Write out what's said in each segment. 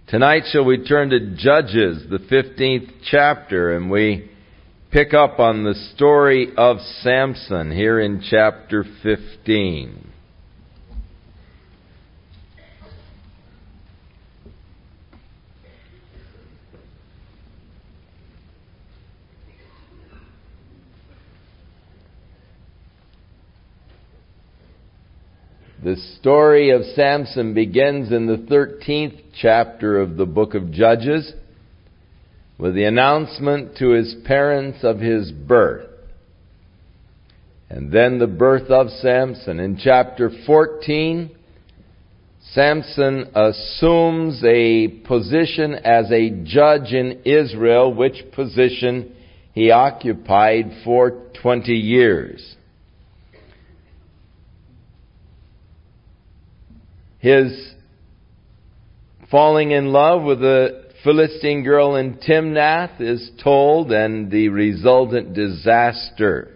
Tonight shall we turn to Judges, the 15th chapter, and we pick up on the story of Samson here in chapter 15. The story of Samson begins in the 13th chapter of the book of Judges with the announcement to his parents of his birth. And then the birth of Samson. In chapter 14, Samson assumes a position as a judge in Israel, which position he occupied for 20 years. His falling in love with a Philistine girl in Timnath is told, and the resultant disaster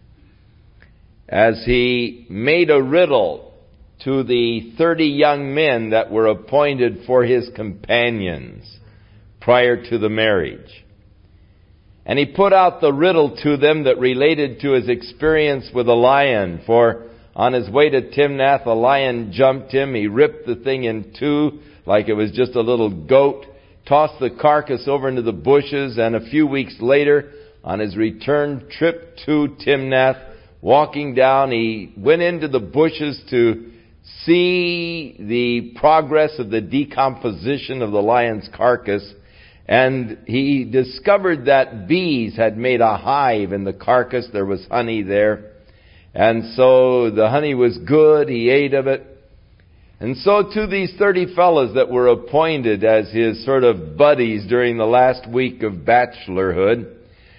as he made a riddle to the 30 young men that were appointed for his companions prior to the marriage. And he put out the riddle to them that related to his experience with a lion, for on his way to Timnath, a lion jumped him. He ripped the thing in two like it was just a little goat, tossed the carcass over into the bushes, and a few weeks later, on his return trip to Timnath, walking down, he went into the bushes to see the progress of the decomposition of the lion's carcass, and he discovered that bees had made a hive in the carcass. There was honey there. And so the honey was good. He ate of it. And so to these 30 fellows that were appointed as his sort of buddies during the last week of bachelorhood,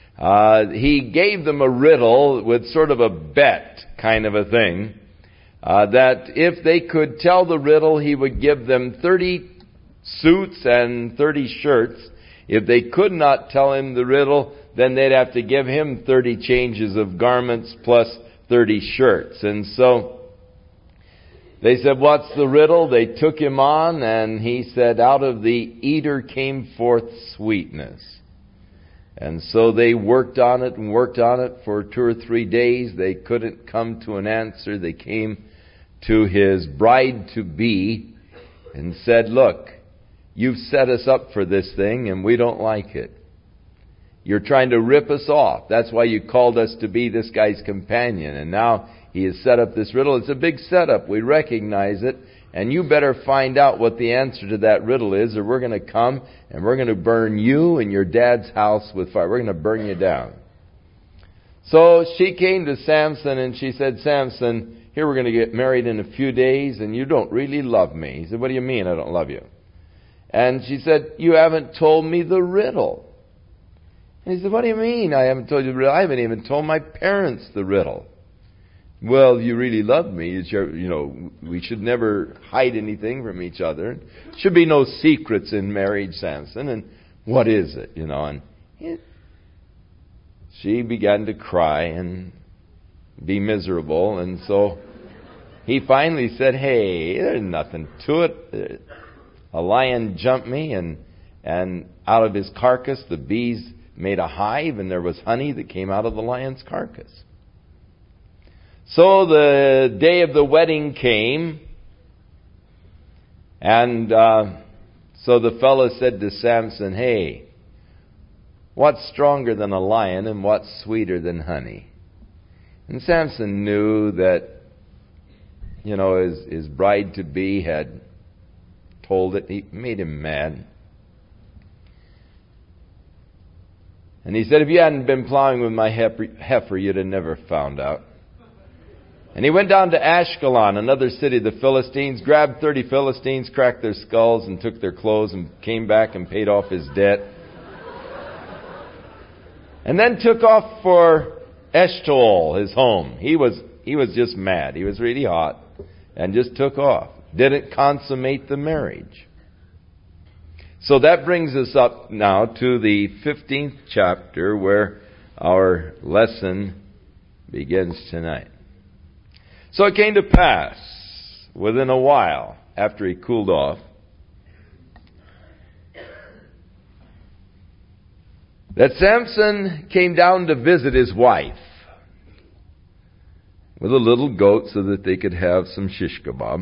he gave them a riddle with sort of a bet kind of a thing, that if they could tell the riddle, he would give them 30 suits and 30 shirts. If they could not tell him the riddle, then they'd have to give him 30 changes of garments plus 30 shirts. And so they said, "What's the riddle?" They took him on, and he said, "Out of the eater came forth sweetness." And so they worked on it for 2 or 3 days. They couldn't come to an answer. They came to his bride-to-be and said, "Look, you've set us up for this thing, and we don't like it. You're trying to rip us off. That's why you called us to be this guy's companion. And now he has set up this riddle. It's a big setup. We recognize it. And you better find out what the answer to that riddle is, or we're going to come and we're going to burn you and your dad's house with fire. We're going to burn you down." So she came to Samson and she said, "Samson, here we're going to get married in a few days, and you don't really love me." He said, "What do you mean I don't love you?" And she said, "You haven't told me the riddle." And he said, "What do you mean I haven't told you the riddle? I haven't even told my parents the riddle." "Well, you really love me. We should never hide anything from each other. There should be no secrets in marriage, Samson. And what is it, And she began to cry and be miserable. And so he finally said, "Hey, there's nothing to it. A lion jumped me, and out of his carcass the bees made a hive, and there was honey that came out of the lion's carcass." So the day of the wedding came, and so the fellow said to Samson, "Hey, what's stronger than a lion, and what's sweeter than honey?" And Samson knew that, his bride-to-be had told it. He made him mad. And he said, "If you hadn't been plowing with my heifer, you'd have never found out." And he went down to Ashkelon, another city of the Philistines, grabbed 30 Philistines, cracked their skulls, and took their clothes, and came back and paid off his debt. And then took off for Eshtaol, his home. He was just mad. He was really hot, and just took off. Didn't consummate the marriage. So that brings us up now to the 15th chapter where our lesson begins tonight. So it came to pass, within a while, after he cooled off, that Samson came down to visit his wife with a little goat so that they could have some shish kebab.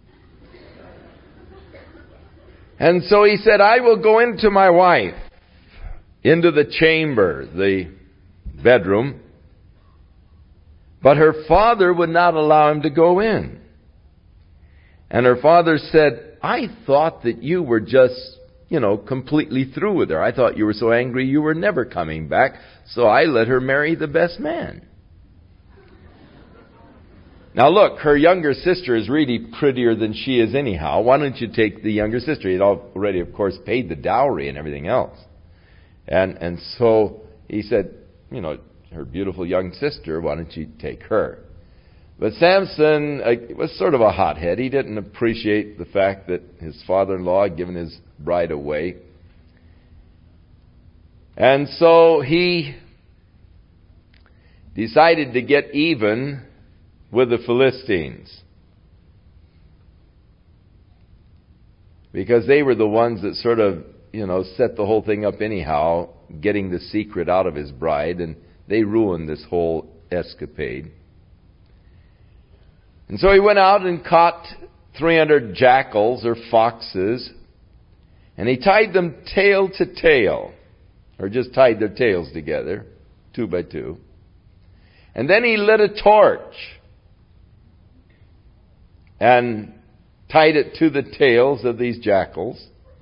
And so he said, I will go into my wife, into the chamber, the bedroom. But her father would not allow him to go in. And her father said, I thought that you were just, completely through with her. I thought you were so angry you were never coming back, so I let her marry the best man. Now look, her younger sister is really prettier than she is anyhow. Why don't you take the younger sister? He'd already, of course, paid the dowry and everything else. And so he said, her beautiful young sister, why don't you take her? But Samson was sort of a hothead. He didn't appreciate the fact that his father-in-law had given his bride away. And so he decided to get even with the Philistines, because they were the ones that sort of, set the whole thing up anyhow, getting the secret out of his bride, and they ruined this whole escapade. And so he went out and caught 300 jackals or foxes, and he tied them tail to tail, or just tied their tails together, 2 by 2. And then he lit a torch and tied it to the tails of these jackals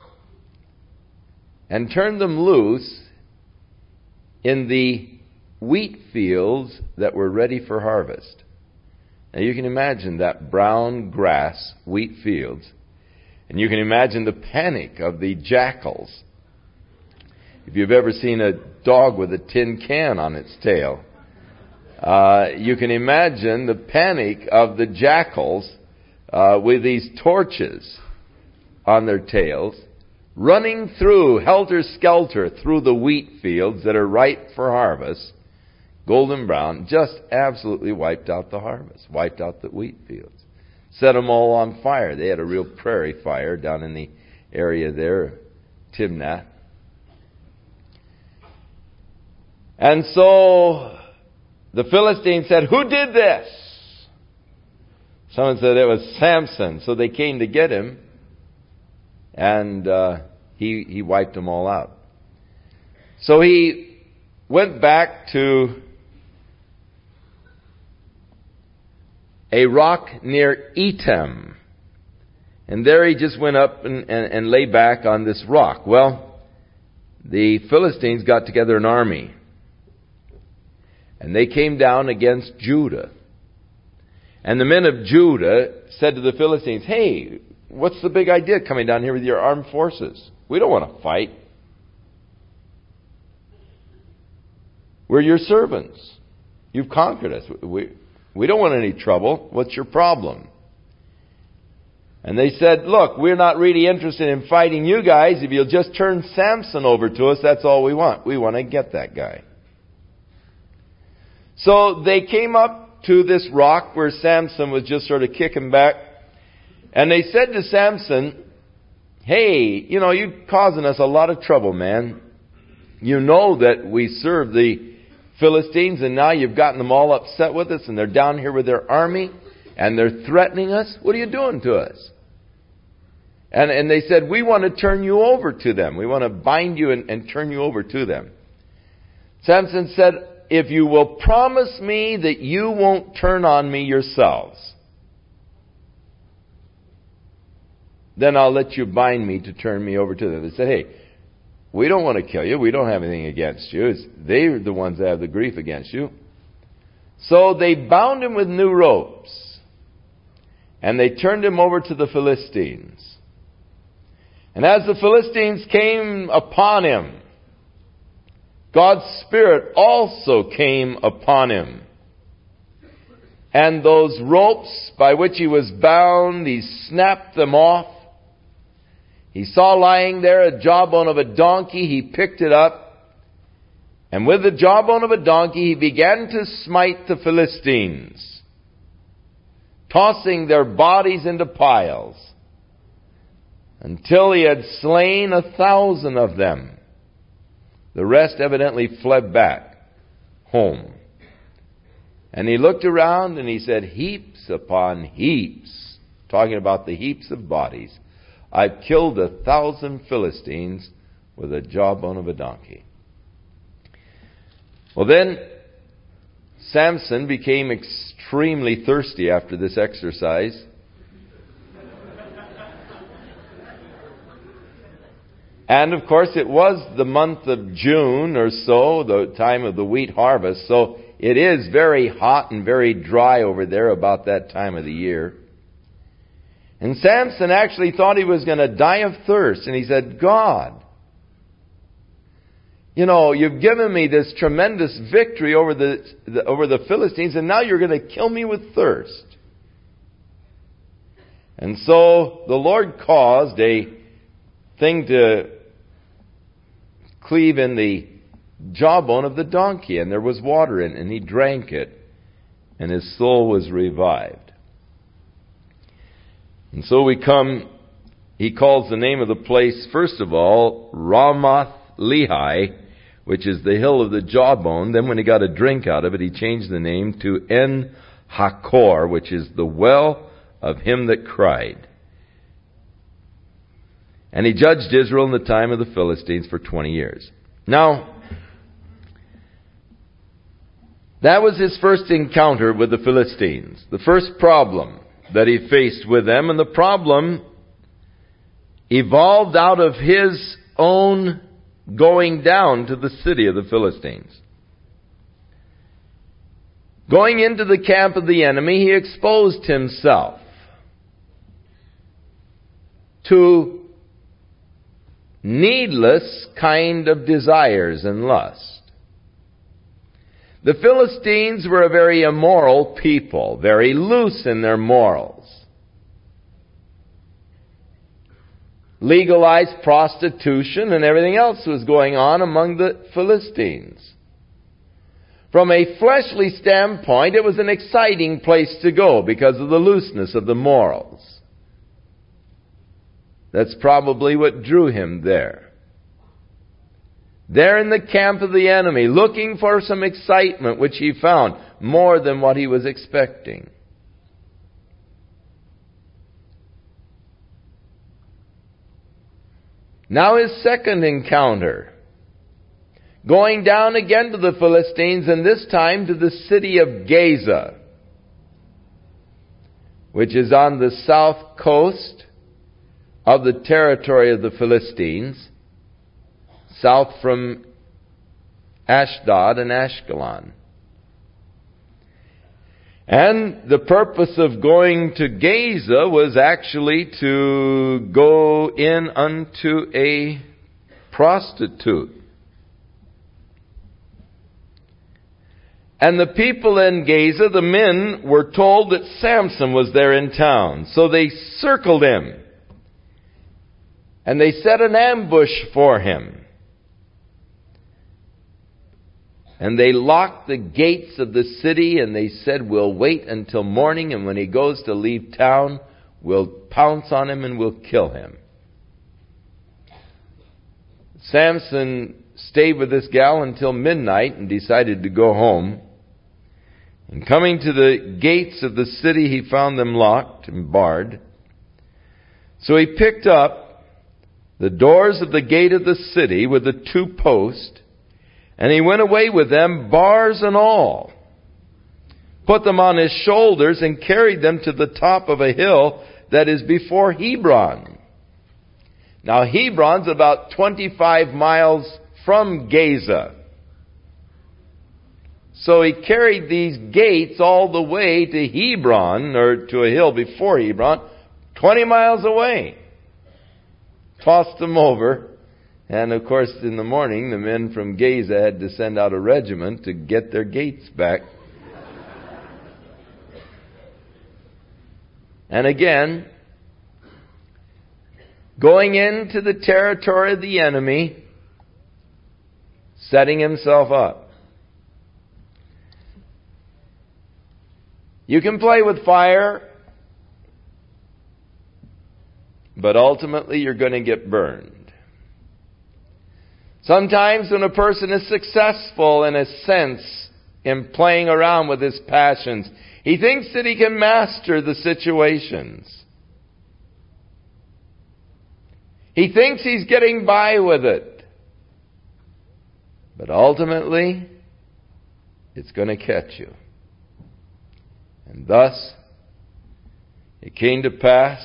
and turned them loose in the wheat fields that were ready for harvest. Now you can imagine that brown grass wheat fields, and you can imagine the panic of the jackals. If you've ever seen a dog with a tin can on its tail, you can imagine the panic of the jackals with these torches on their tails, running through, helter-skelter, through the wheat fields that are ripe for harvest, golden brown, just absolutely wiped out the harvest, wiped out the wheat fields, set them all on fire. They had a real prairie fire down in the area there, Timnath. And so the Philistines said, who did this? Someone said it was Samson. So they came to get him, and he wiped them all out. So he went back to a rock near Etam, and there he just went up and lay back on this rock. Well, the Philistines got together an army, and they came down against Judah. And the men of Judah said to the Philistines, hey, what's the big idea coming down here with your armed forces? We don't want to fight. We're your servants. You've conquered us. We don't want any trouble. What's your problem? And they said, look, we're not really interested in fighting you guys. If you'll just turn Samson over to us, that's all we want. We want to get that guy. So they came up to this rock where Samson was just sort of kicking back. And they said to Samson, hey, you're causing us a lot of trouble, man. You know that we serve the Philistines, and now you've gotten them all upset with us, and they're down here with their army, and they're threatening us. What are you doing to us? And they said, we want to turn you over to them. We want to bind you and turn you over to them. Samson said, if you will promise me that you won't turn on me yourselves, then I'll let you bind me to turn me over to them. They said, hey, we don't want to kill you. We don't have anything against you. They're the ones that have the grief against you. So they bound him with new ropes, and they turned him over to the Philistines. And as the Philistines came upon him, God's Spirit also came upon him. And those ropes by which he was bound, he snapped them off. He saw lying there a jawbone of a donkey. He picked it up. And with the jawbone of a donkey, he began to smite the Philistines, tossing their bodies into piles, until he had slain 1,000 of them. The rest evidently fled back home. And he looked around and he said, heaps upon heaps, talking about the heaps of bodies. I've killed 1,000 Philistines with a jawbone of a donkey. Well then, Samson became extremely thirsty after this exercise. And of course it was the month of June or so, the time of the wheat harvest, so it is very hot and very dry over there about that time of the year. And Samson actually thought he was going to die of thirst, and he said, God, you've given me this tremendous victory over the Philistines, and now you're going to kill me with thirst. And so the Lord caused a thing to cleave in the jawbone of the donkey, and there was water in it, and he drank it, and his soul was revived. And so he calls the name of the place, first of all, Ramoth Lehi, which is the hill of the jawbone. Then when he got a drink out of it, he changed the name to En Hakor, which is the well of him that cried. And he judged Israel in the time of the Philistines for 20 years. Now, that was his first encounter with the Philistines. The first problem that he faced with them. And the problem evolved out of his own going down to the city of the Philistines. Going into the camp of the enemy, he exposed himself to needless kind of desires and lust. The Philistines were a very immoral people, very loose in their morals. Legalized prostitution and everything else was going on among the Philistines. From a fleshly standpoint, it was an exciting place to go because of the looseness of the morals. That's probably what drew him there. There in the camp of the enemy, looking for some excitement, which he found more than what he was expecting. Now his second encounter. Going down again to the Philistines, and this time to the city of Gaza, which is on the south coast of the territory of the Philistines, south from Ashdod and Ashkelon. And the purpose of going to Gaza was actually to go in unto a prostitute. And the people in Gaza, the men, were told that Samson was there in town. So they circled him. And they set an ambush for him. And they locked the gates of the city, and they said, we'll wait until morning, and when he goes to leave town, we'll pounce on him and we'll kill him. Samson stayed with this gal until midnight and decided to go home. And coming to the gates of the city, he found them locked and barred. So he picked up the doors of the gate of the city with the 2 posts, and he went away with them, bars and all, put them on his shoulders, and carried them to the top of a hill that is before Hebron. Now Hebron's about 25 miles from Gaza. So he carried these gates all the way to Hebron, or to a hill before Hebron, 20 miles away. Tossed them over. And of course, in the morning, the men from Gaza had to send out a regiment to get their gates back. And again, going into the territory of the enemy, setting himself up. You can play with fire, but ultimately you're going to get burned. Sometimes when a person is successful in a sense in playing around with his passions, he thinks that he can master the situations. He thinks he's getting by with it. But ultimately, it's going to catch you. And thus, it came to pass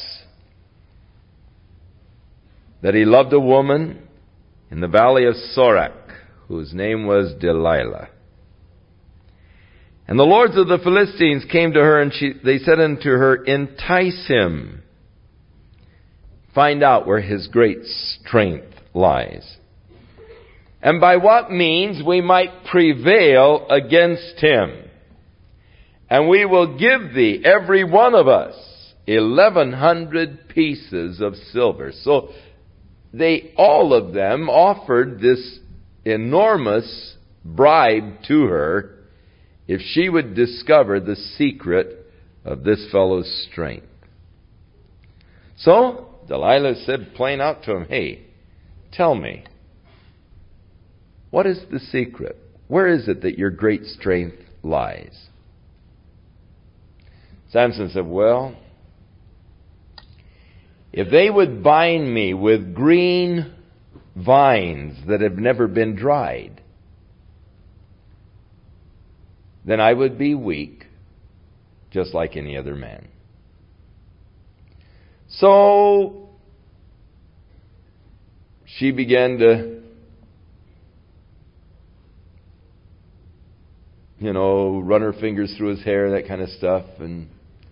that he loved a woman in the valley of Sorek, whose name was Delilah. And the lords of the Philistines came to her, and they said unto her, entice him. Find out where his great strength lies, and by what means we might prevail against him. And we will give thee, every one of us, 1,100 pieces of silver. So all of them offered this enormous bribe to her if she would discover the secret of this fellow's strength. So Delilah said plain out to him, hey, tell me, what is the secret? Where is it that your great strength lies? Samson said, well, if they would bind me with green vines that have never been dried, then I would be weak, just like any other man. So she began to, run her fingers through his hair, that kind of stuff, and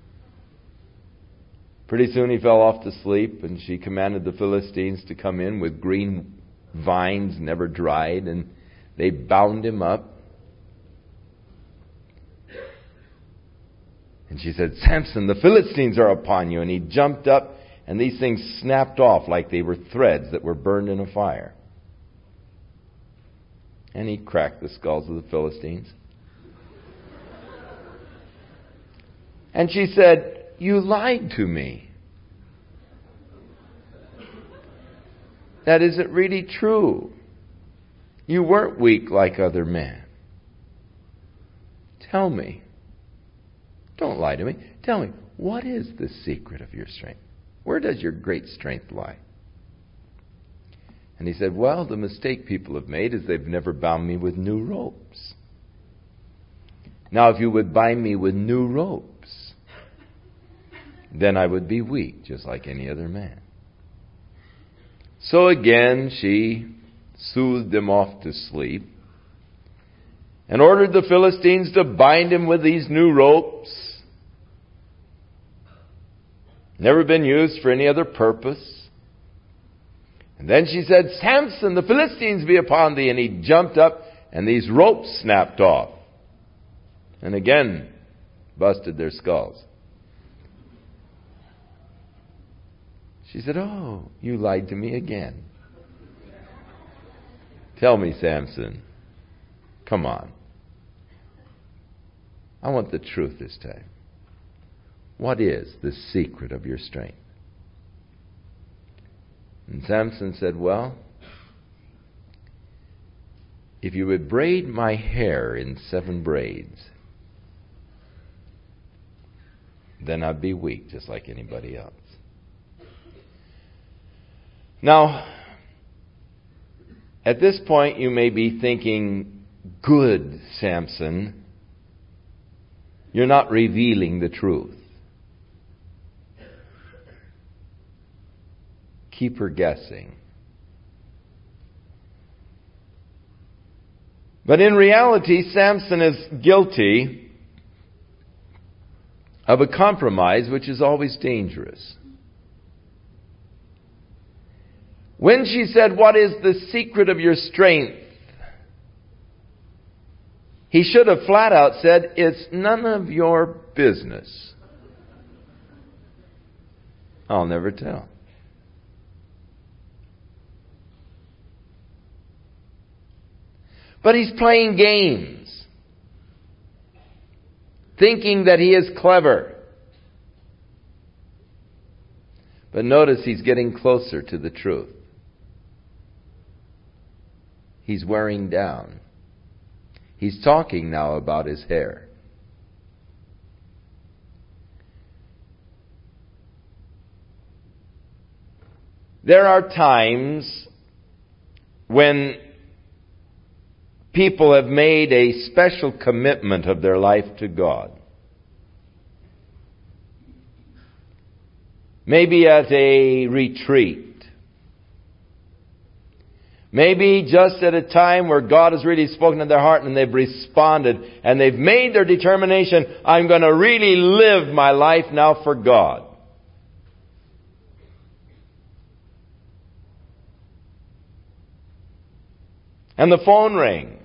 pretty soon he fell off to sleep, and she commanded the Philistines to come in with green vines never dried, and they bound him up. And she said, Samson, the Philistines are upon you. And he jumped up, and these things snapped off like they were threads that were burned in a fire. And he cracked the skulls of the Philistines. And she said, you lied to me. That isn't really true. You weren't weak like other men. Tell me. Don't lie to me. Tell me, what is the secret of your strength? Where does your great strength lie? And he said, well, the mistake people have made is they've never bound me with new ropes. Now, if you would bind me with new ropes, then I would be weak, just like any other man. So again, she soothed him off to sleep and ordered the Philistines to bind him with these new ropes. Never been used for any other purpose. And then she said, Samson, the Philistines be upon thee. And he jumped up, and these ropes snapped off. And again, busted their skulls. She said, oh, you lied to me again. Tell me, Samson. Come on. I want the truth this time. What is the secret of your strength? And Samson said, well, if you would braid my hair in 7 braids, then I'd be weak just like anybody else. Now, at this point you may be thinking, good, Samson, you're not revealing the truth. Keep her guessing. But in reality, Samson is guilty of a compromise which is always dangerous. When she said, what is the secret of your strength? He should have flat out said, it's none of your business. I'll never tell. But he's playing games, thinking that he is clever. But notice he's getting closer to the truth. He's wearing down. He's talking now about his hair. There are times when people have made a special commitment of their life to God. Maybe at a retreat. Maybe just at a time where God has really spoken to their heart and they've responded and they've made their determination, I'm going to really live my life now for God. And the phone rings.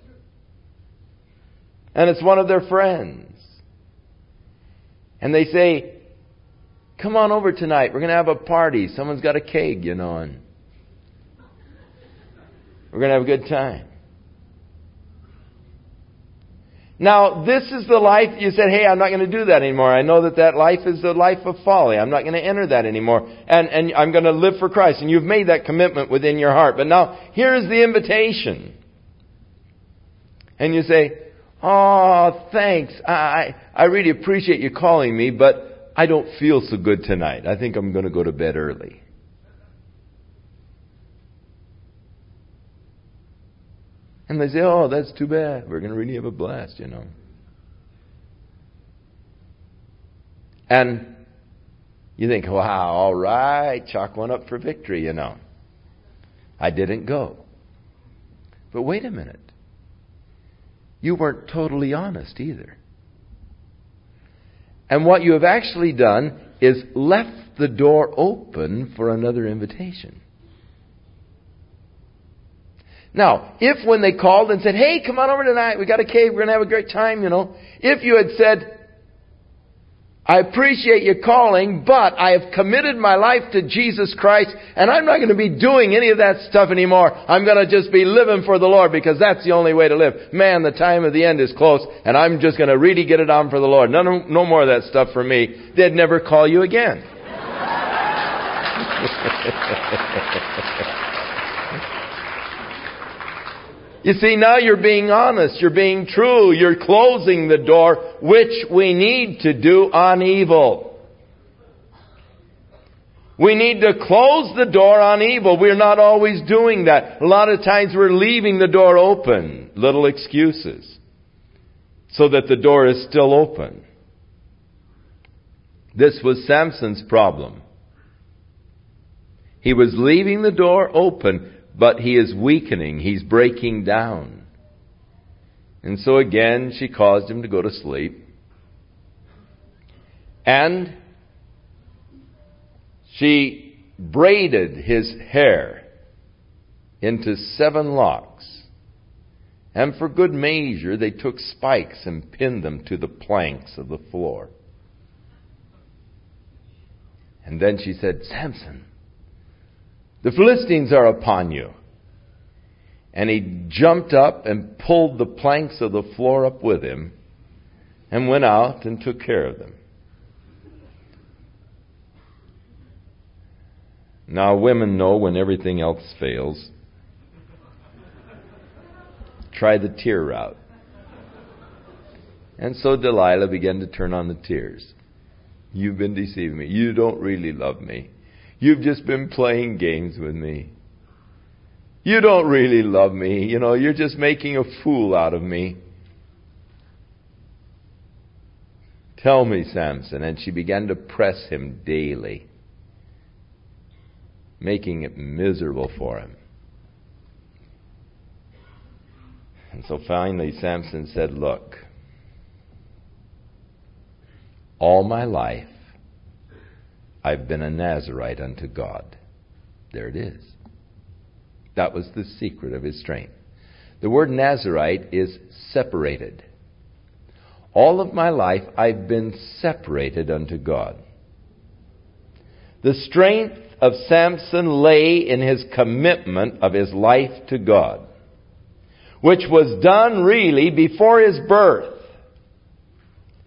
And it's one of their friends. And they say, come on over tonight. We're going to have a party. Someone's got a keg, and we're going to have a good time. Now, this is the life you said, hey, I'm not going to do that anymore. I know that life is the life of folly. I'm not going to enter that anymore. And I'm going to live for Christ. And you've made that commitment within your heart. But now, here's the invitation. And you say, oh, thanks. I really appreciate you calling me, but I don't feel so good tonight. I think I'm going to go to bed early. And they say, oh, that's too bad. We're going to really have a blast, And you think, wow, all right, chalk one up for victory, I didn't go. But wait a minute. You weren't totally honest either. And what you have actually done is left the door open for another invitation. Now, if when they called and said, hey, come on over tonight, we got a cave, we're going to have a great time, if you had said, I appreciate you calling, but I have committed my life to Jesus Christ, and I'm not going to be doing any of that stuff anymore. I'm going to just be living for the Lord because that's the only way to live. Man, the time of the end is close, and I'm just going to really get it on for the Lord. No more of that stuff for me. They'd never call you again. You see, now you're being honest, you're being true, you're closing the door, which we need to do on evil. We need to close the door on evil. We're not always doing that. A lot of times we're leaving the door open, little excuses, so that the door is still open. This was Samson's problem. He was leaving the door open, but he is weakening. He's breaking down. And so again, she caused him to go to sleep. And she braided his hair into 7 locks. And for good measure, they took spikes and pinned them to the planks of the floor. And then she said, Samson, the Philistines are upon you. And he jumped up and pulled the planks of the floor up with him and went out and took care of them. Now, women know when everything else fails, try the tear route. And so Delilah began to turn on the tears. You've been deceiving me. You don't really love me. You've just been playing games with me. You don't really love me. You're just making a fool out of me. Tell me, Samson. And she began to press him daily, making it miserable for him. And so finally Samson said, look, all my life I've been a Nazirite unto God. There it is. That was the secret of his strength. The word Nazirite is separated. All of my life I've been separated unto God. The strength of Samson lay in his commitment of his life to God, which was done really before his birth.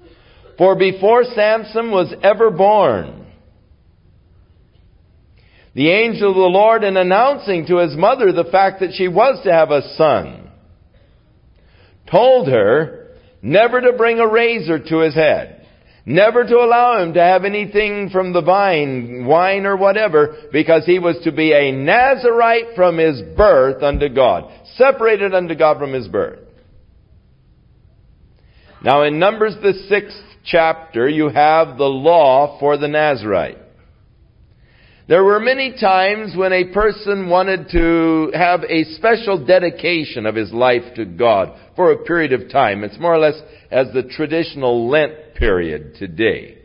For before Samson was ever born, the angel of the Lord, in announcing to his mother the fact that she was to have a son, told her never to bring a razor to his head, never to allow him to have anything from the vine, wine or whatever, because he was to be a Nazirite from his birth unto God, separated unto God from his birth. Now in Numbers the 6th chapter, you have the law for the Nazirite. There were many times when a person wanted to have a special dedication of his life to God for a period of time. It's more or less as the traditional Lent period today,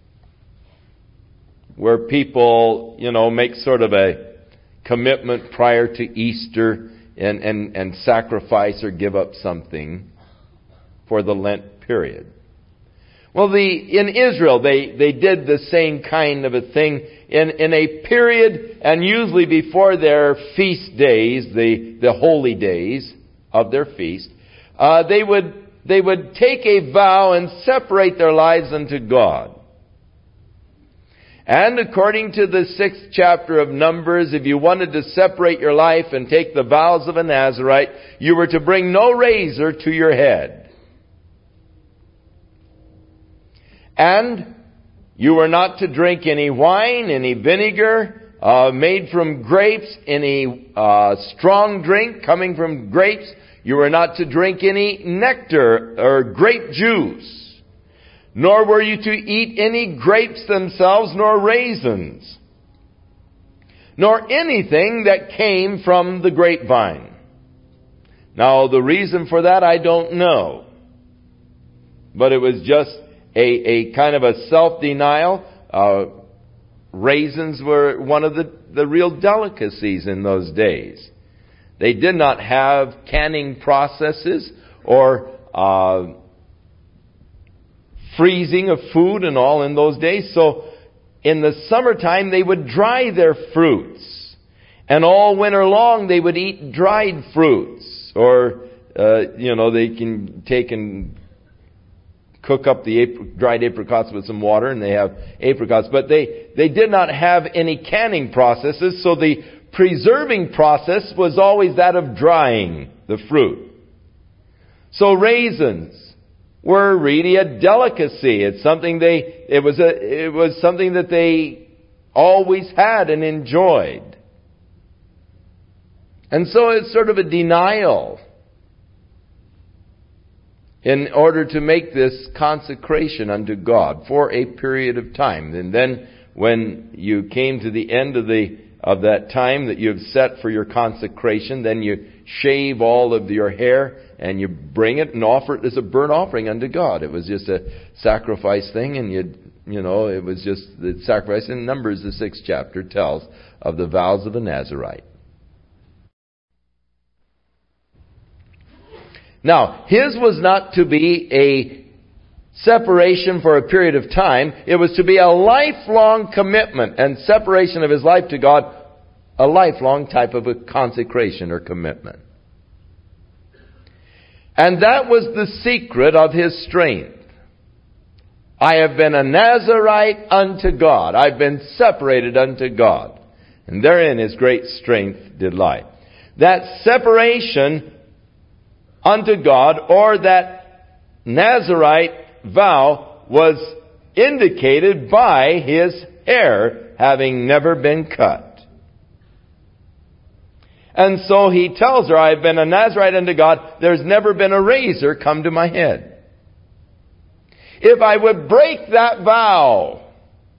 where people, make sort of a commitment prior to Easter and sacrifice or give up something for the Lent period. Well, in Israel, they did the same kind of a thing in a period, and usually before their feast days, the holy days of their feast, they would take a vow and separate their lives unto God. And according to the 6th chapter of Numbers, if you wanted to separate your life and take the vows of a Nazirite, you were to bring no razor to your head. And you were not to drink any wine, any vinegar made from grapes, any strong drink coming from grapes. You were not to drink any nectar or grape juice. Nor were you to eat any grapes themselves, nor raisins, nor anything that came from the grapevine. Now, the reason for that I don't know. But it was just a kind of a self-denial. Raisins were one of the real delicacies in those days. They did not have canning processes or freezing of food and all in those days. So in the summertime they would dry their fruits. And all winter long they would eat dried fruits. Or, they can take and cook up the dried apricots with some water, and they have apricots. But they did not have any canning processes, so the preserving process was always that of drying the fruit. So raisins were really a delicacy. It's something it was something that they always had and enjoyed. And so it's sort of a denial in order to make this consecration unto God for a period of time. And then when you came to the end of that time that you have set for your consecration, then you shave all of your hair and you bring it and offer it as a burnt offering unto God. It was just a sacrifice thing, and it was just the sacrifice. In Numbers, the 6th chapter tells of the vows of a Nazirite. Now, his was not to be a separation for a period of time. It was to be a lifelong commitment and separation of his life to God, a lifelong type of a consecration or commitment. And that was the secret of his strength. I have been a Nazirite unto God. I've been separated unto God. And therein his great strength did lie. That separation unto God, or that Nazirite vow, was indicated by his hair having never been cut. And so he tells her, I have been a Nazirite unto God. There's never been a razor come to my head. If I would break that vow,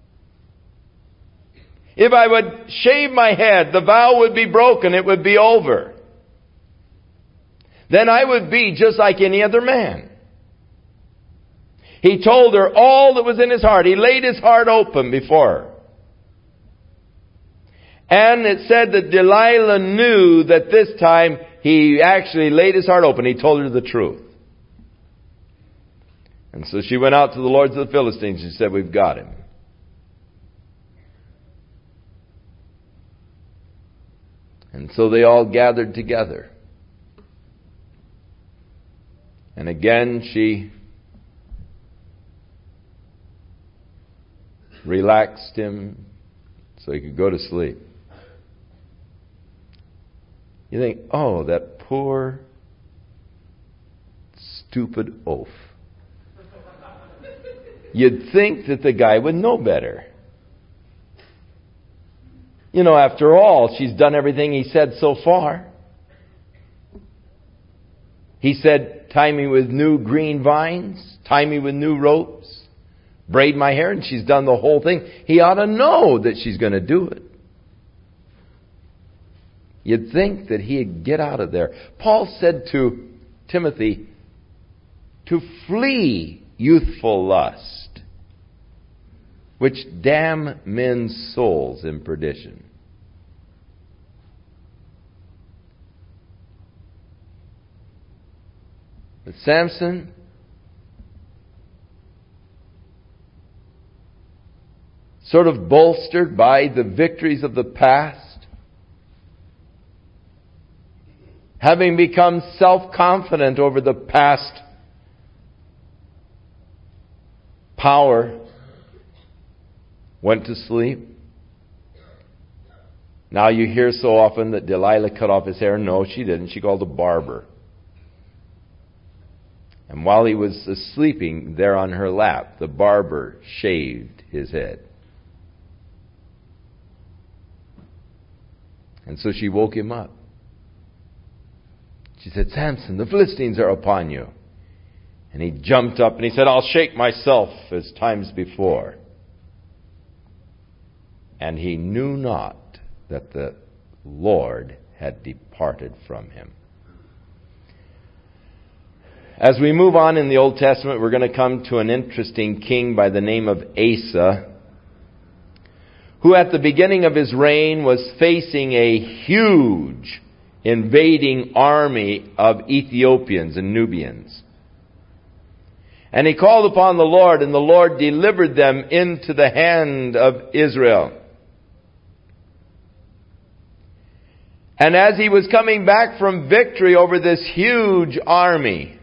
if I would shave my head, the vow would be broken. It would be over. Then I would be just like any other man. He told her all that was in his heart. He laid his heart open before her. And it said that Delilah knew that this time he actually laid his heart open. He told her the truth. And so she went out to the lords of the Philistines and said, we've got him. And so they all gathered together. And again she relaxed him so he could go to sleep. You think, oh, that poor, stupid oaf. You'd think that the guy would know better. You know, after all, she's done everything he said so far. He said, tie me with new green vines, tie me with new ropes, braid my hair, and she's done the whole thing. He ought to know that she's going to do it. You'd think that he'd get out of there. Paul said to Timothy to flee youthful lust, which damn men's souls in perdition. But Samson, sort of bolstered by the victories of the past, having become self-confident over the past power, went to sleep. Now you hear so often that Delilah cut off his hair. No, she didn't. She called a barber. And while he was sleeping there on her lap, the barber shaved his head. And so she woke him up. She said, Samson, the Philistines are upon you. And he jumped up and he said, I'll shake myself as times before. And he knew not that the Lord had departed from him. As we move on in the Old Testament, we're going to come to an interesting king by the name of Asa, who at the beginning of his reign was facing a huge invading army of Ethiopians and Nubians. And he called upon the Lord, and the Lord delivered them into the hand of Israel. And as he was coming back from victory over this huge army,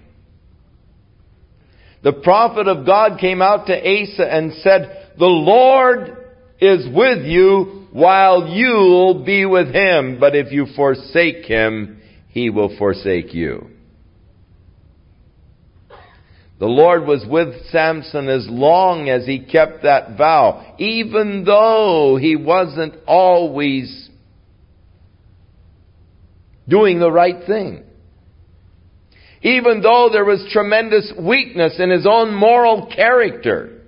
the prophet of God came out to Asa and said, the Lord is with you while you'll be with him. But if you forsake him, he will forsake you. The Lord was with Samson as long as he kept that vow, even though he wasn't always doing the right thing. Even though there was tremendous weakness in his own moral character.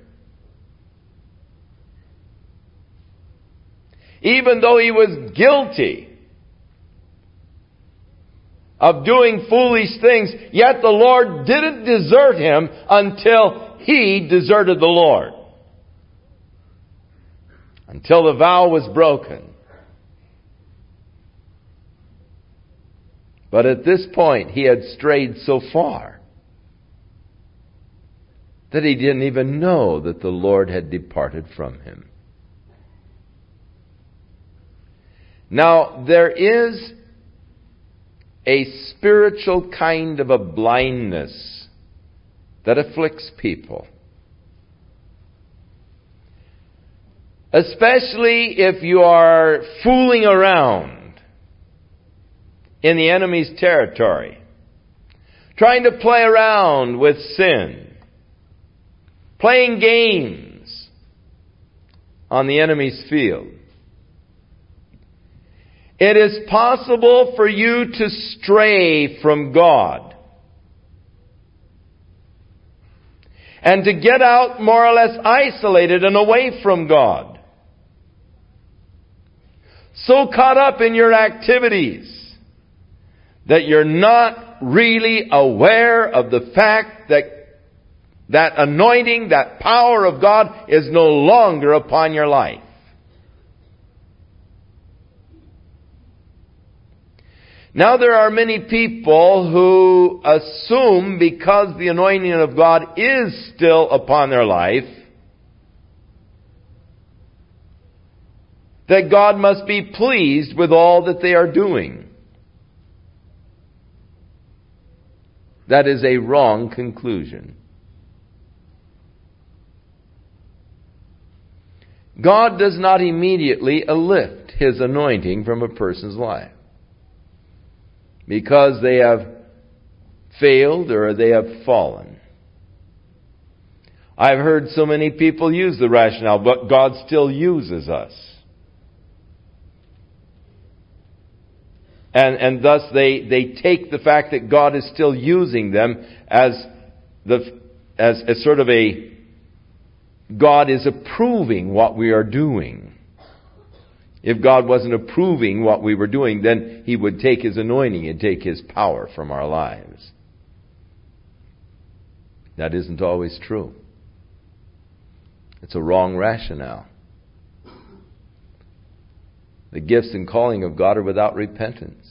Even though he was guilty of doing foolish things, yet the Lord didn't desert him until he deserted the Lord. Until the vow was broken. But at this point, he had strayed so far that he didn't even know that the Lord had departed from him. Now, there is a spiritual kind of a blindness that afflicts people. Especially if you are fooling around in the enemy's territory, trying to play around with sin, playing games on the enemy's field. It is possible for you to stray from God and to get out more or less isolated and away from God. So caught up in your activities that you're not really aware of the fact that that anointing, that power of God is no longer upon your life. Now there are many people who assume because the anointing of God is still upon their life, that God must be pleased with all that they are doing. That is a wrong conclusion. God does not immediately lift His anointing from a person's life. because they have failed or they have fallen. I've heard so many people use the rationale, but God still uses us. And thus they take the fact that God is still using them as sort of a God is approving what we are doing. If God wasn't approving what we were doing, then He would take His anointing and take His power from our lives. That isn't always true. It's a wrong rationale. The gifts and calling of God are without repentance.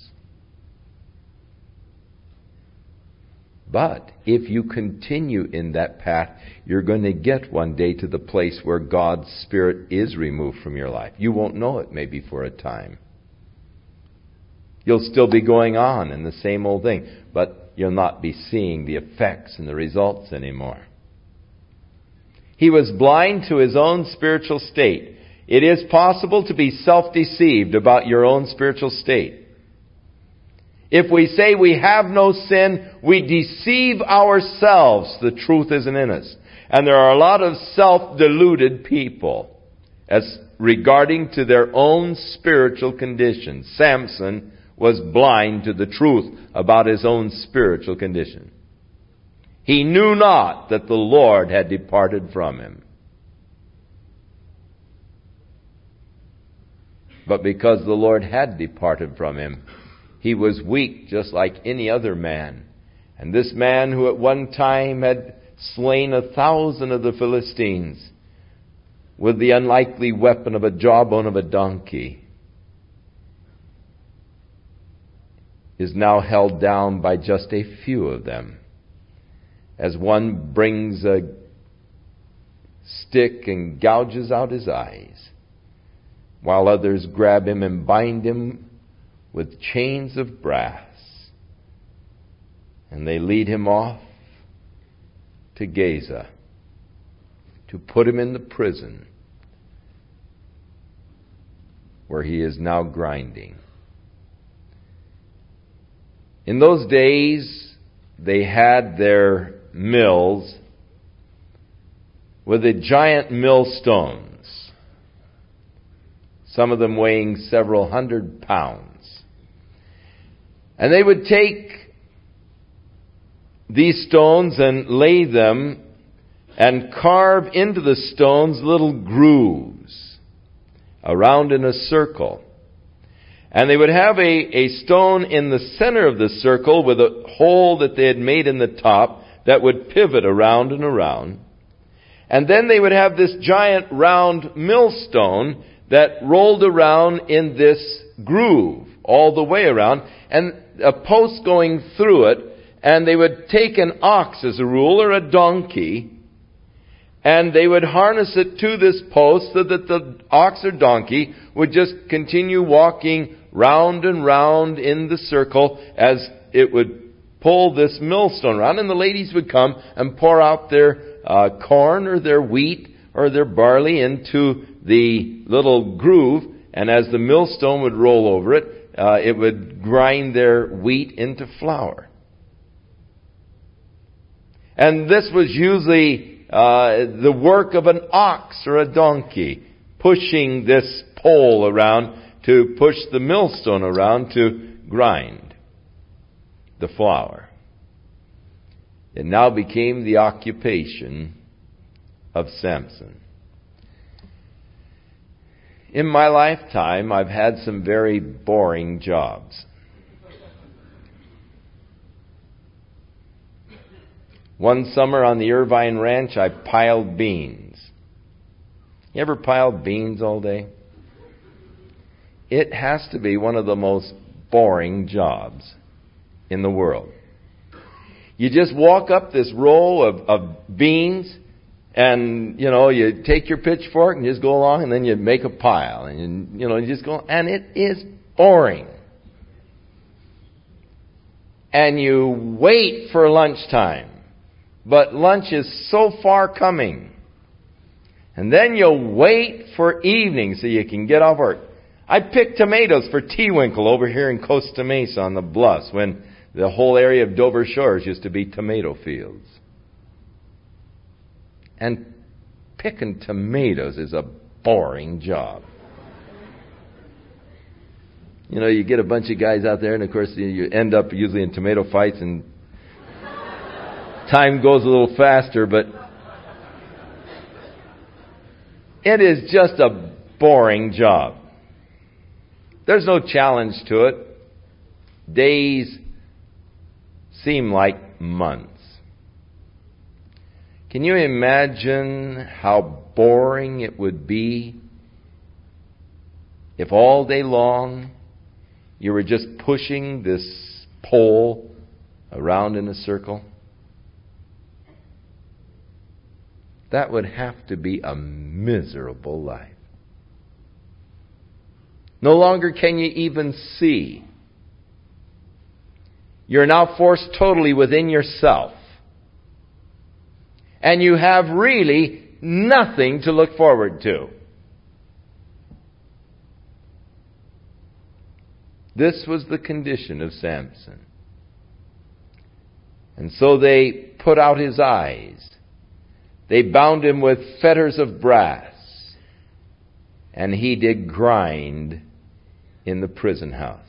But if you continue in that path, you're going to get one day to the place where God's Spirit is removed from your life. You won't know it maybe for a time. You'll still be going on in the same old thing, but you'll not be seeing the effects and the results anymore. He was blind to his own spiritual state. It is possible to be self-deceived about your own spiritual state. If we say we have no sin, we deceive ourselves. The truth isn't in us. And there are a lot of self-deluded people as regarding to their own spiritual condition. Samson was blind to the truth about his own spiritual condition. He knew not that the Lord had departed from him. But because the Lord had departed from him, he was weak just like any other man. And this man who at one time had slain 1,000 of the Philistines with the unlikely weapon of a jawbone of a donkey is now held down by just a few of them. As one brings a stick and gouges out his eyes, while others grab him and bind him with chains of brass. And they lead him off to Gaza to put him in the prison where he is now grinding. In those days, they had their mills with the giant millstones, some of them weighing several 100 pounds. And they would take these stones and lay them and carve into the stones little grooves around in a circle. And they would have a stone in the center of the circle with a hole that they had made in the top that would pivot around and around. And then they would have this giant round millstone that rolled around in this groove all the way around, and a post going through it, and they would take an ox as a rule, or a donkey, and they would harness it to this post so that the ox or donkey would just continue walking round and round in the circle as it would pull this millstone around, and the ladies would come and pour out their corn or their wheat or their barley into the little groove, and as the millstone would roll over it, it would grind their wheat into flour. And this was usually the work of an ox or a donkey, pushing this pole around to push the millstone around to grind the flour. It now became the occupation of Samson. In my lifetime, I've had some very boring jobs. One summer on the Irvine Ranch, I piled beans. You ever piled beans all day? It has to be one of the most boring jobs in the world. You just walk up this row of beans, and, you take your pitchfork and just go along, and then you make a pile, and, you just go, and it is boring. And you wait for lunchtime, but lunch is so far coming. And then you wait for evening so you can get off work. I picked tomatoes for T-Winkle over here in Costa Mesa on the bluffs when the whole area of Dover Shores used to be tomato fields. And picking tomatoes is a boring job. You know, you get a bunch of guys out there, and of course you end up usually in tomato fights, and time goes a little faster, but it is just a boring job. There's no challenge to it. Days seem like months. Can you imagine how boring it would be if all day long you were just pushing this pole around in a circle? That would have to be a miserable life. No longer can you even see. You're now forced totally within yourself. And you have really nothing to look forward to. This was the condition of Samson. And so they put out his eyes. They bound him with fetters of brass. And he did grind in the prison house.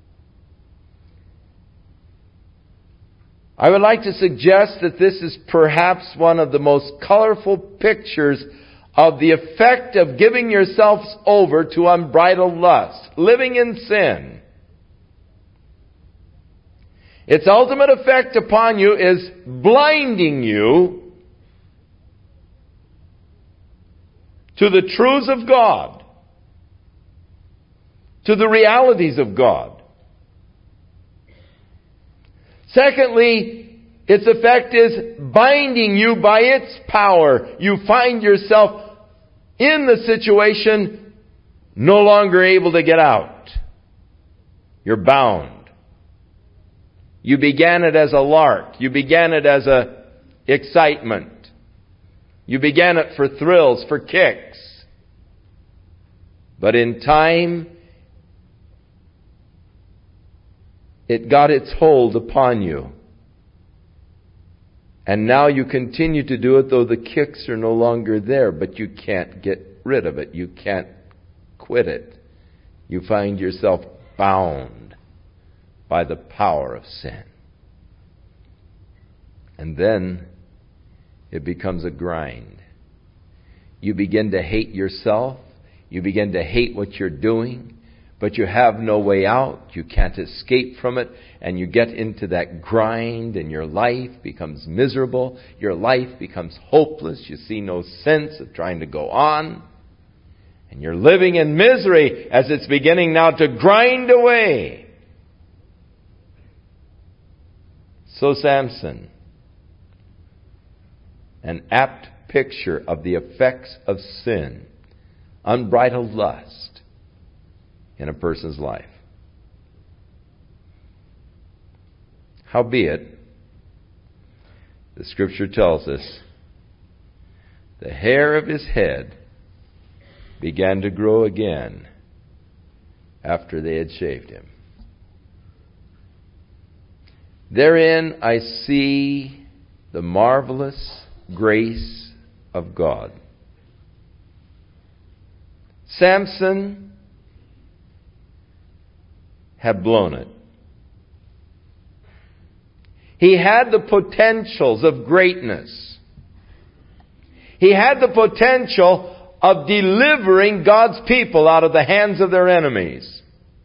I would like to suggest that this is perhaps one of the most colorful pictures of the effect of giving yourselves over to unbridled lust, living in sin. Its ultimate effect upon you is blinding you to the truths of God, to the realities of God. Secondly, its effect is binding you by its power. You find yourself in the situation no longer able to get out. You're bound. You began it as a lark. You began it as a excitement. You began it for thrills, for kicks. But in time, it got its hold upon you. And now you continue to do it though the kicks are no longer there, but you can't get rid of it. You can't quit it. You find yourself bound by the power of sin. And then it becomes a grind. You begin to hate yourself. You begin to hate what you're doing. But you have no way out. You can't escape from it. And you get into that grind and your life becomes miserable. Your life becomes hopeless. You see no sense of trying to go on. And you're living in misery as it's beginning now to grind away. So Samson, an apt picture of the effects of sin, unbridled lust, in a person's life. Howbeit, the Scripture tells us, the hair of his head began to grow again after they had shaved him. Therein I see the marvelous grace of God. Samson had blown it. He had the potentials of greatness. He had the potential of delivering God's people out of the hands of their enemies.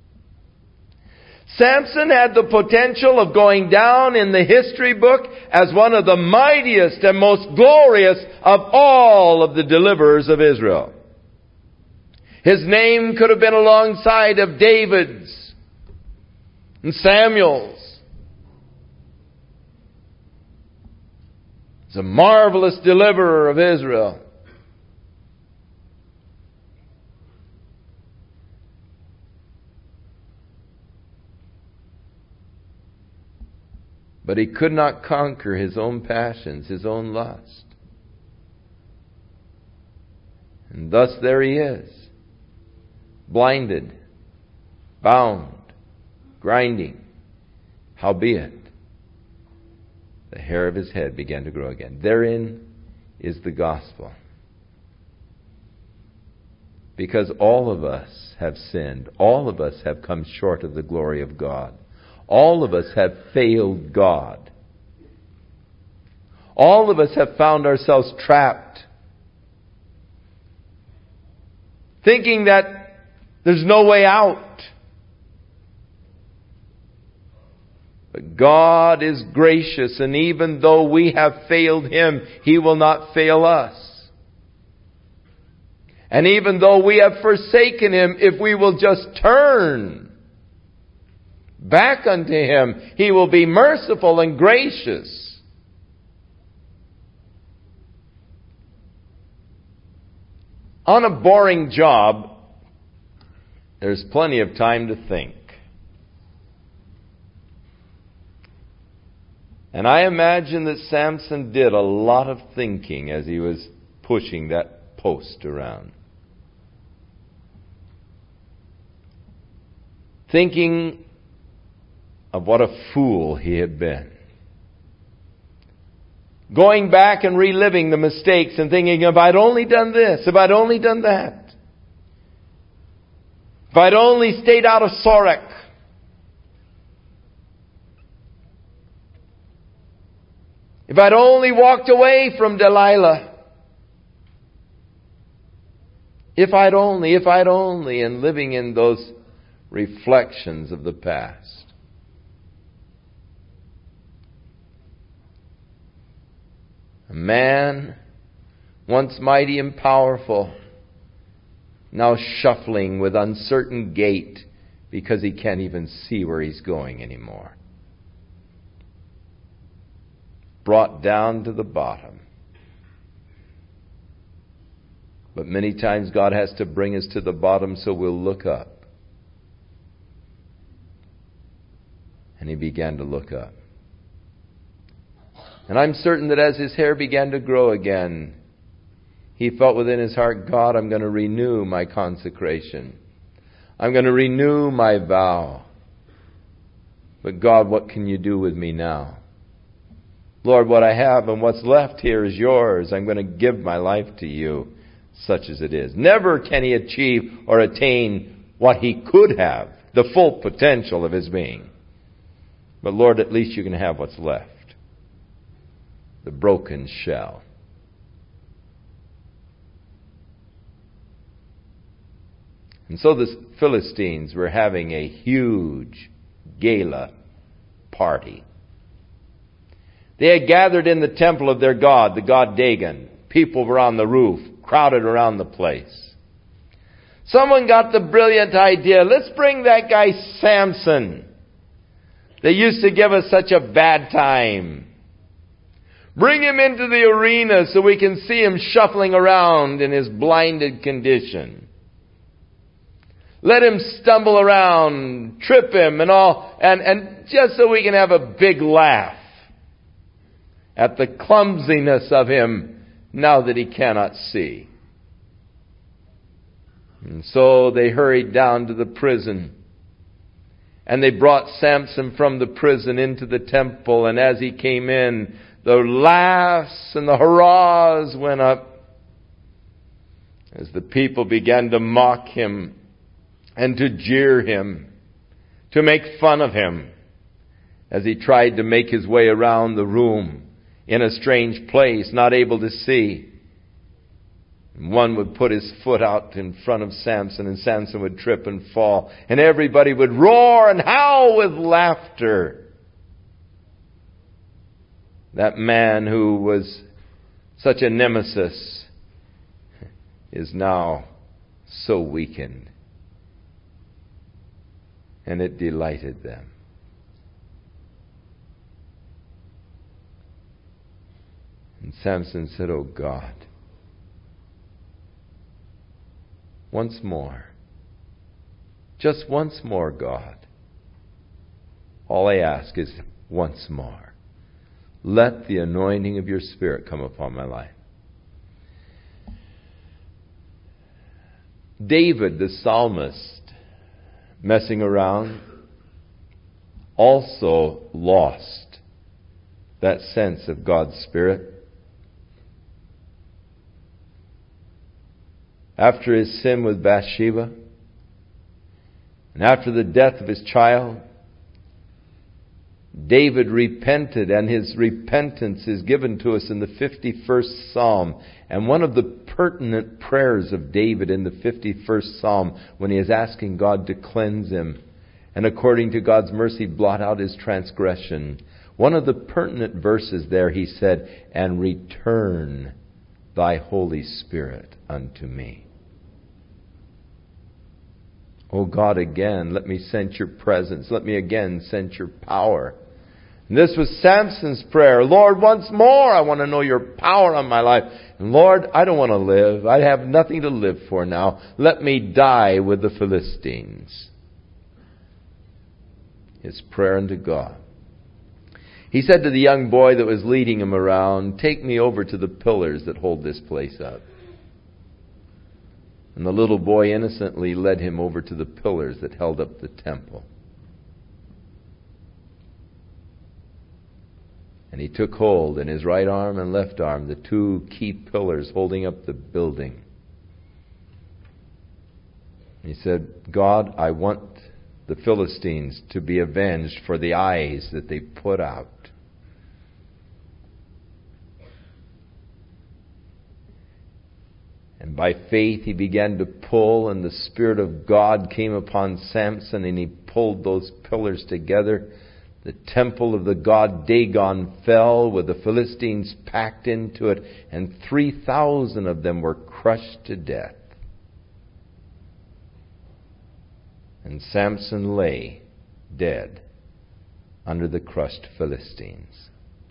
Samson had the potential of going down in the history book as one of the mightiest and most glorious of all of the deliverers of Israel. His name could have been alongside of David's and Samuel's. He's a marvelous deliverer of Israel. But he could not conquer his own passions, his own lust. And thus there he is, blinded, bound, grinding. Howbeit, the hair of his head began to grow again. Therein is the gospel. Because all of us have sinned. All of us have come short of the glory of God. All of us have failed God. All of us have found ourselves trapped, thinking that there's no way out. But God is gracious, and even though we have failed Him, He will not fail us. And even though we have forsaken Him, if we will just turn back unto Him, He will be merciful and gracious. On a boring job, there's plenty of time to think. And I imagine that Samson did a lot of thinking as he was pushing that post around. Thinking of what a fool he had been. Going back and reliving the mistakes and thinking, if I'd only done this, if I'd only done that. If I'd only stayed out of Sorek. If I'd only walked away from Delilah. If I'd only, and living in those reflections of the past. A man, once mighty and powerful, now shuffling with uncertain gait because he can't even see where he's going anymore. Brought down to the bottom. But many times God has to bring us to the bottom so we'll look up. And he began to look up. And I'm certain that as his hair began to grow again, he felt within his heart, God, I'm going to renew my consecration. I'm going to renew my vow. But God, what can you do with me now? Lord, what I have and what's left here is yours. I'm going to give my life to you, such as it is. Never can he achieve or attain what he could have, the full potential of his being. But Lord, at least you can have what's left. The broken shell. And so the Philistines were having a huge gala party. They had gathered in the temple of their god, the god Dagon. People were on the roof, crowded around the place. Someone got the brilliant idea, let's bring that guy Samson. They used to give us such a bad time. Bring him into the arena so we can see him shuffling around in his blinded condition. Let him stumble around, trip him and all, and just so we can have a big laugh at the clumsiness of him now that he cannot see. And so they hurried down to the prison. And they brought Samson from the prison into the temple. And as he came in, the laughs and the hurrahs went up as the people began to mock him and to jeer him, to make fun of him as he tried to make his way around the room in a strange place, not able to see. One would put his foot out in front of Samson, and Samson would trip and fall, and everybody would roar and howl with laughter. That man who was such a nemesis is now so weakened. And it delighted them. And Samson said, "Oh God, once more, just once more, God. All I ask is once more. Let the anointing of your Spirit come upon my life." David, the psalmist, messing around, also lost that sense of God's Spirit. After his sin with Bathsheba, and after the death of his child, David repented, and his repentance is given to us in the 51st Psalm. And one of the pertinent prayers of David in the 51st Psalm, when he is asking God to cleanse him, and according to God's mercy blot out his transgression, one of the pertinent verses there, he said, "And return thy Holy Spirit unto me." Oh God, again, let me sense your presence. Let me again sense your power. And this was Samson's prayer. Lord, once more, I want to know your power on my life. And Lord, I don't want to live. I have nothing to live for now. Let me die with the Philistines. His prayer unto God. He said to the young boy that was leading him around, "Take me over to the pillars that hold this place up." And the little boy innocently led him over to the pillars that held up the temple. And he took hold in his right arm and left arm, the two key pillars holding up the building. He said, "God, I want the Philistines to be avenged for the eyes that they put out." And by faith he began to pull, and the Spirit of God came upon Samson, and he pulled those pillars together. The temple of the god Dagon fell, with the Philistines packed into it, and 3,000 of them were crushed to death. And Samson lay dead under the crushed Philistines.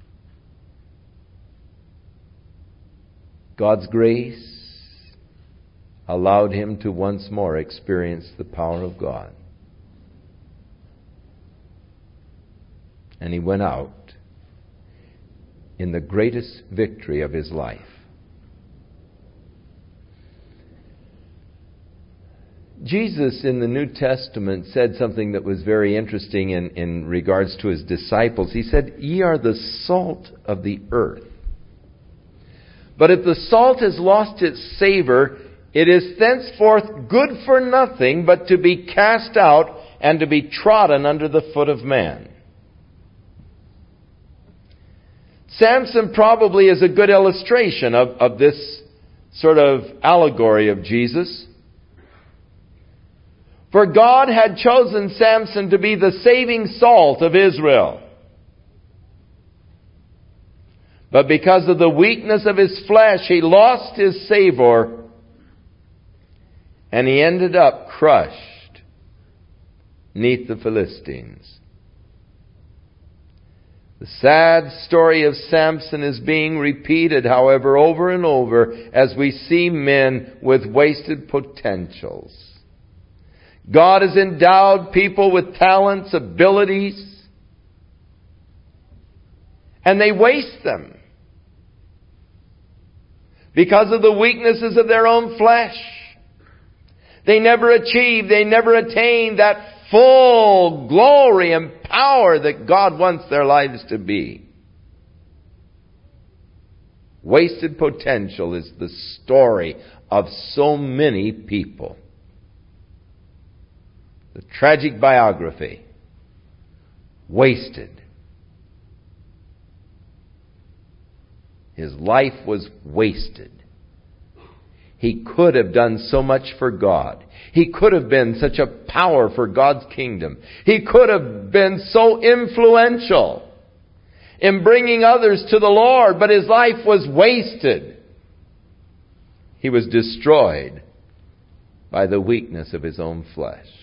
God's grace allowed him to once more experience the power of God. And he went out in the greatest victory of his life. Jesus in the New Testament said something that was very interesting in regards to his disciples. He said, "Ye are the salt of the earth. But if the salt has lost its savor, it is thenceforth good for nothing but to be cast out and to be trodden under the foot of man." Samson probably is a good illustration of this sort of allegory of Jesus. For God had chosen Samson to be the saving salt of Israel. But because of the weakness of his flesh, he lost his savor, and he ended up crushed neath the Philistines. The sad story of Samson is being repeated, however, over and over as we see men with wasted potentials. God has endowed people with talents, abilities, and they waste them because of the weaknesses of their own flesh. They never achieve, they never attain that full glory and power that God wants their lives to be. Wasted potential is the story of so many people. The tragic biography. Wasted. His life was wasted. He could have done so much for God. He could have been such a power for God's kingdom. He could have been so influential in bringing others to the Lord, but his life was wasted. He was destroyed by the weakness of his own flesh.